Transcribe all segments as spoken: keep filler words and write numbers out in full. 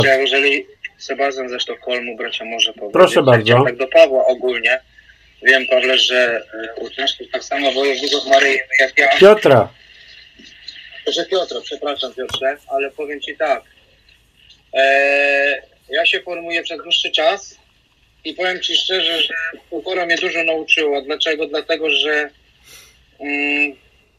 Ja, jeżeli Sebastian ze Sztokholmu, bracia, może powiedzieć. Proszę bardzo. Tak do Pawła ogólnie. Wiem, Pawle, że uczestniczysz tak samo wojowników Maryi jak ja. Piotra. Że Piotra, przepraszam Piotrze, ale powiem Ci tak. Eee, ja się formuję przez dłuższy czas i powiem Ci szczerze, że pokora mnie dużo nauczyła. Dlaczego? Dlatego, że mm,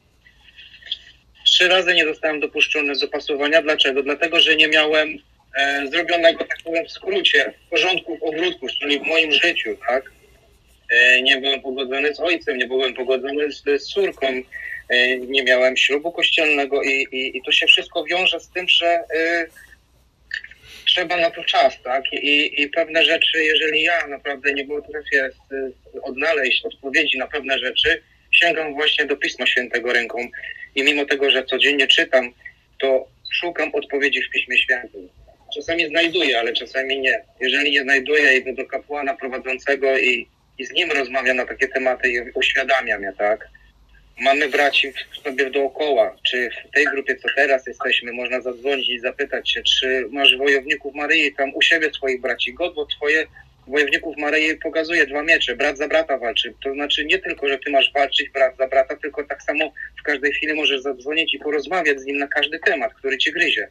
trzy razy nie zostałem dopuszczony do pasowania. Dlaczego? Dlatego, że nie miałem e, zrobionego, tak powiem, w skrócie, porządków, ogródków, czyli w moim życiu, tak? E, nie byłem pogodzony z ojcem, nie byłem pogodzony z, z córką, e, nie miałem ślubu kościelnego i, i, i to się wszystko wiąże z tym, że e, trzeba na to czas, tak? I, i pewne rzeczy, jeżeli ja naprawdę nie potrafię odnaleźć odpowiedzi na pewne rzeczy, sięgam właśnie do Pisma Świętego ręką i mimo tego, że codziennie czytam, to szukam odpowiedzi w Piśmie Świętym. Czasami znajduję, ale czasami nie. Jeżeli nie znajduję, idę do kapłana prowadzącego i, i z nim rozmawiam na takie tematy i uświadamiam je, tak? Mamy braci w sobie dookoła, czy w tej grupie, co teraz jesteśmy, można zadzwonić i zapytać się, czy masz wojowników Maryi tam u siebie swoich braci. God, bo twoje wojowników Maryi pokazuje dwa miecze, brat za brata walczy. To znaczy nie tylko, że ty masz walczyć brat za brata, tylko tak samo w każdej chwili możesz zadzwonić i porozmawiać z nim na każdy temat, który cię gryzie.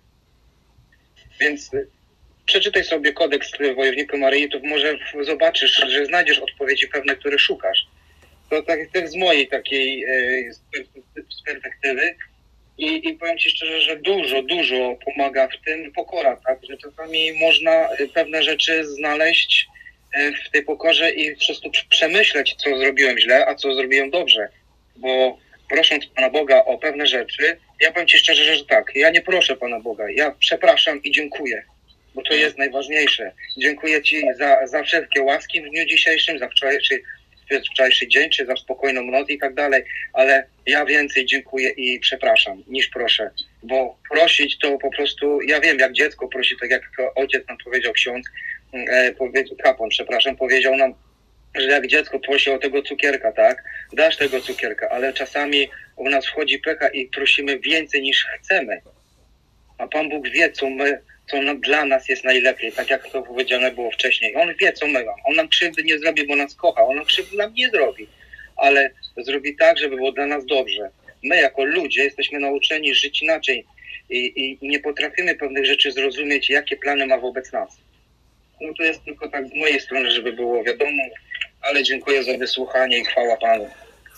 Więc przeczytaj sobie kodeks wojownika Maryi, to może zobaczysz, że znajdziesz odpowiedzi pewne, które szukasz. To tak, tak z mojej takiej e, z perspektywy I, i powiem Ci szczerze, że dużo, dużo pomaga w tym pokora, tak, że czasami można pewne rzeczy znaleźć w tej pokorze i po prostu przemyśleć, co zrobiłem źle, a co zrobiłem dobrze, bo prosząc Pana Boga o pewne rzeczy, ja powiem Ci szczerze, że tak, ja nie proszę Pana Boga, ja przepraszam i dziękuję, bo to jest najważniejsze. Dziękuję Ci za, za wszelkie łaski w dniu dzisiejszym, za wczorajszy wczorajszy dzień, czy za spokojną noc i tak dalej, ale ja więcej dziękuję i przepraszam niż proszę, bo prosić to po prostu, ja wiem jak dziecko prosi, tak jak ojciec nam powiedział, ksiądz, e, powiedział, kapłan, przepraszam, powiedział nam, że jak dziecko prosi o tego cukierka, tak, dasz tego cukierka, ale czasami u nas wchodzi pecha i prosimy więcej niż chcemy, a Pan Bóg wie, co my co no, dla nas jest najlepiej, tak jak to powiedziane było wcześniej. On wie, co my mam. On nam krzywdy nie zrobi, bo nas kocha. On nam krzywdy nam nie zrobi. Ale zrobi tak, żeby było dla nas dobrze. My jako ludzie jesteśmy nauczeni żyć inaczej i, i nie potrafimy pewnych rzeczy zrozumieć, jakie plany ma wobec nas. No to jest tylko tak z mojej strony, żeby było wiadomo, ale dziękuję za wysłuchanie i chwała Panu.